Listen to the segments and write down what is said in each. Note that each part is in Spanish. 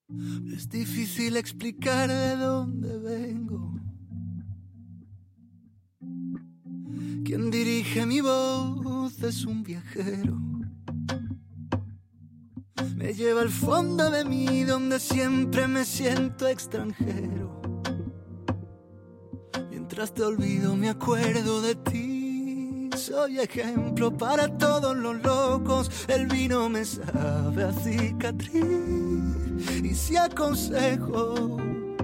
Es difícil explicar de dónde vengo. Quien dirige mi voz es un viajero. Me lleva al fondo de mí donde siempre me siento extranjero. Mientras te olvido me acuerdo de ti. Soy ejemplo para todos los locos. El vino me sabe a cicatriz. Y si aconsejo,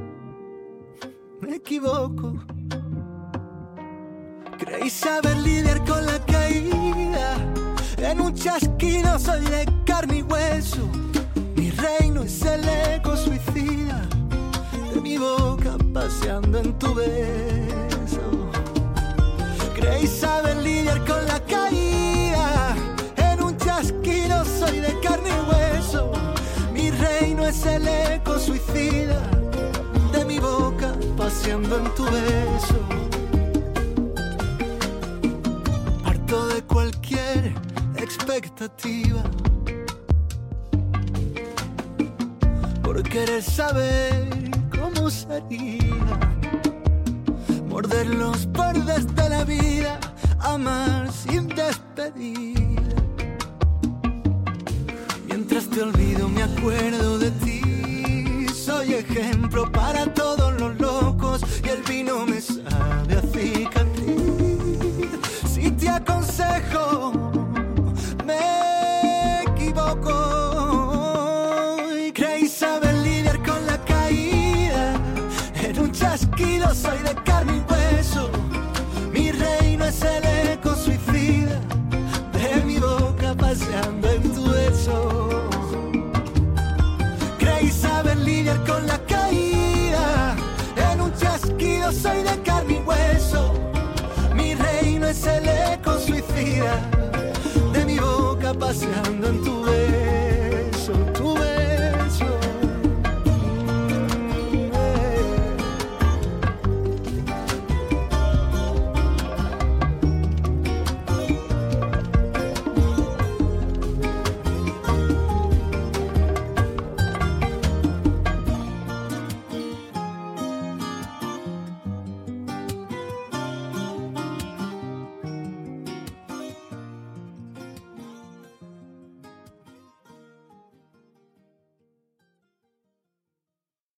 me equivoco. Creí saber lidiar con la caída. En un chasquido soy de carne y hueso. Mi reino es el eco suicida de mi boca paseando en tu beso. Creí saber lidiar con la caída. En un chasquido soy de carne y hueso. Mi reino es el eco suicida de mi boca paseando en tu beso. Parto de cualquier expectativa por querer saber cómo sería morder los bordes de la vida, amar sin despedida. Mientras te olvido me acuerdo de ti. Soy ejemplo para todos los locos y el vino me sabe a cicatriz. Si te aconsejo, me equivoco. Y creí saber lidiar con la caída. En un chasquido soy de carne y hueso. Mi reino es el eco suicida de mi boca paseando en tu beso. Creí saber lidiar con la caída. En un chasquido soy de carne y hueso. Mi reino es el eco suicida de mi boca paseando en tu